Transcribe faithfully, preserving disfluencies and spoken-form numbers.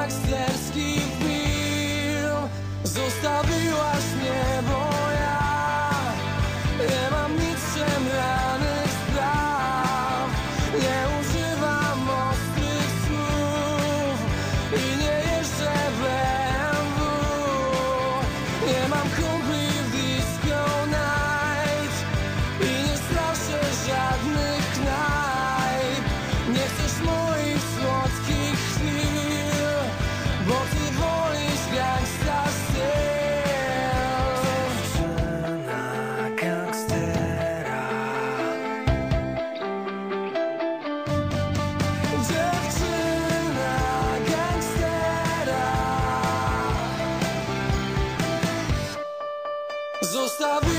gangsterski film. Zostawiłaś mnie, bo ja nie mam nic przemranych spraw. Nie używam ostrych słów i nie jeżdżę w B M W. Nie mam kumpli w disco night i nie straszę żadnych knajp. Nie chcesz moich słodkich chwil, bo ty wolisz gangsta styl. Dziewczyna gangstera, dziewczyna gangstera. Zostawił